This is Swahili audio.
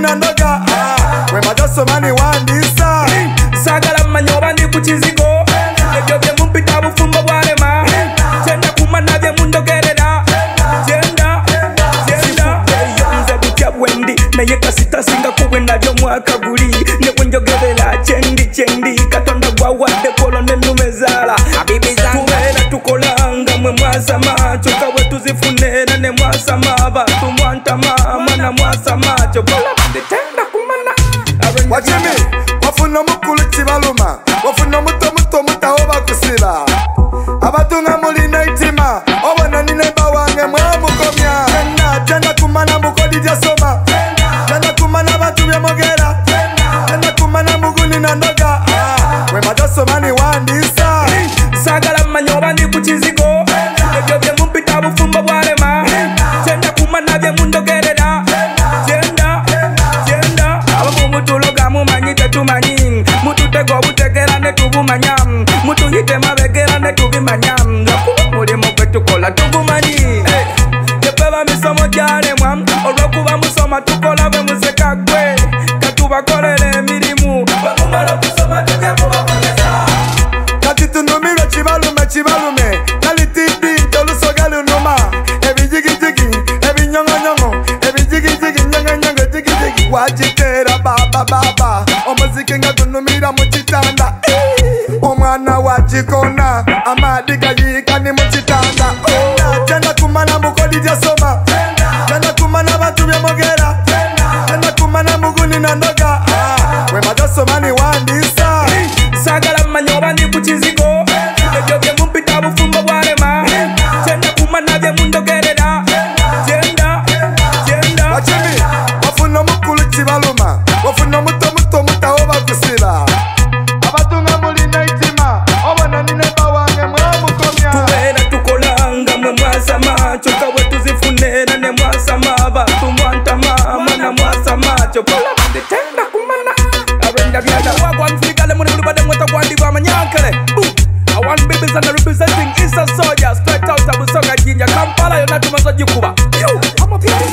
na noga we majaso mani wandisa sagala manyoba ndi kuchizigo ebyo bye mumpita bufumbo bwalema jenda kumana bye mundogerera jenda nze butya bwendi naye kasita singa kubwenda byo mwaka guli ne kunjogerera chendi katonda gwawadde kolo n'ennume zaala tubeera tukolanga mwe mwasama kyokka bwe tuzifunera ne mwasama abantu mwantama mwana mwasama kyokola ndetenda kumana wachimi wafuna omukulu kibaluma wafuna omuto mutawo bakusiba abatunga mulina itima obona ninemba wange mwamukomya tenda kumana mukodi lyasoma tenda kumana batu byemogera tenda kumana muguni na noga we majaso mani wandisa sagala manyoba ndi kuchizigo ebyo bye mumpita bufumbo bwalema tenda kumana bye mundogerera jenda abamu mutuloga mumanyi tetumanyi mututega obutegera ne tubumanya mutuyite mabegera ne tubimanya lwakuba mulimu gwe tukola tugumanyi yefe bamisomo gyalemwa olwokuba musoma tukola bwe museka gwe katubakolera emirimu bwemumala kusoma tujja kubakozesa kati tunumirwe kibalume nalitidi tolusoga lunuma ebijigijigi ebinyongonyongo ebijigijigi nyongonyongo jigijigi wajitera baba omuziki nga gunumira mu kitanda omwana wajikona amadi gayika ni mu kitanda tenda kumana mukodi lyasoma tenda kumana batu byemogera tenda kumana muguni na noga we majaso mani wandisa sagala manyoba ndi kuchizigo ebyo bye mumpita bufumbo bwalema tenda kumana bye mundogerera jenda wachimi wafuna omukulu kibaluma wafuna omuto mutawo bakusiba abatunga mulina itima obona ninemba wange mwamukomya tubeera tukolanga mwe mwasama kyokka bwe tuzifunera ne mwasama abantu mwantama mwana mwasama kyokola ndetenda kumana abenda byala wagwanfigale muli buli badde mweta gwandibwa amanyankele I want babies and representing Eastern Soldiers straight out of Busoga Jinja Kampala yonna tumaze gikuba I'm a